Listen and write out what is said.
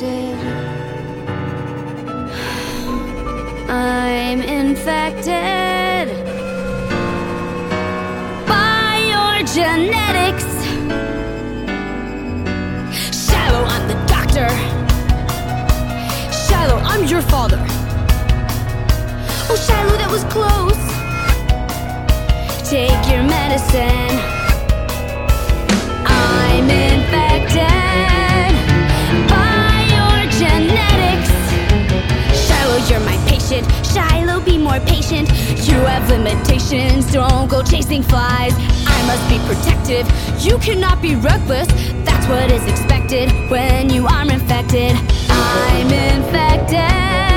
infected. I'm infected by your genetics. Shiloh, I'm the doctor. Shiloh, I'm your father. Oh, Shiloh, that was close. Take your medicine. I'm infected by your genetics. Shiloh, you're my patient. Shiloh, be more patient. You have limitations, don't go chasing flies. I must be protective, you cannot be reckless. That's what is expected when you are infected. I'm infected